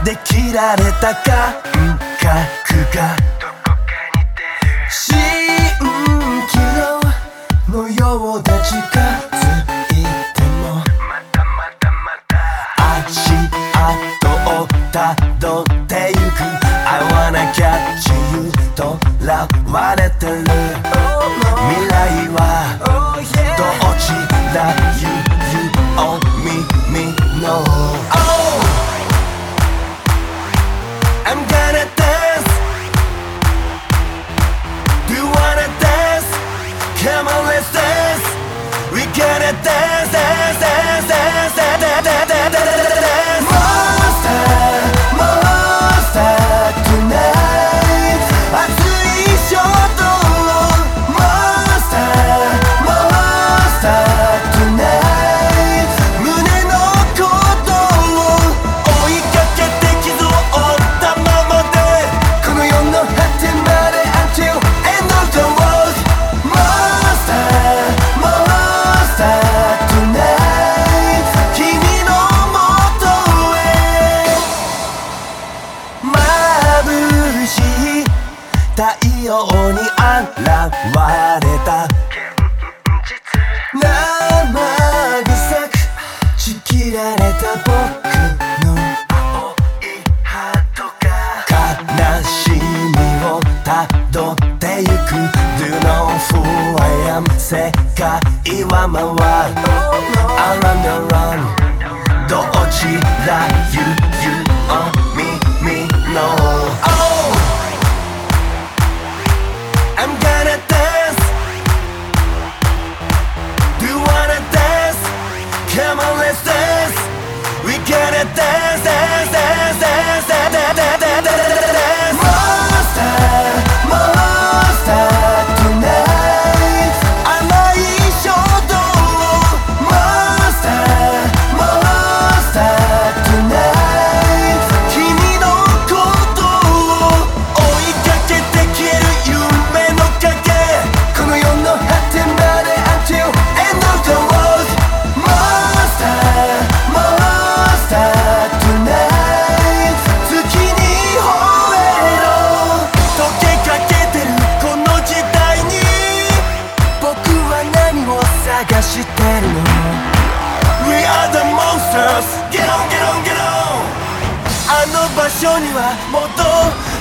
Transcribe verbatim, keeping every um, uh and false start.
で切られた感覚が蜃気楼のようで近づいても足跡をたどってゆく I wanna catch you とらわれてる未来はどちら You, you on me, me, no Oh I'm gonna dance Do you wanna dance? Come on, let's dance We gonna dance, dance, dance, dance, dance, dance, dance, dance, dance Monster, monster tonight 熱い衝動 Monster, monster tonight 胸の鼓動を追いかけて傷を負ったままでこの世の果てまで Until end of the world Monster, monster tonight 君の元へ眩しい太陽に現れた生臭くちぎられた僕の青いハートが悲しみをたどってゆく Do you know who I am 世界は回る Around around どちら You, you on me, me, no Oh I'm gonna dance Do you wanna dance? Come on, let's dance We gonna dance, dance, dance, dance, dance, dance, dance, dance, dance, dance Monster, monster tonight 甘い衝動 Monster, monster tonight 君のことを追いかけて消える夢の影この世の果てまで Until end of the world Monster, monster tonight 月に吠えろ溶けかけてるこの時代に僕は何を探してるの We are the monsters Get on, get on, get on あの場所には戻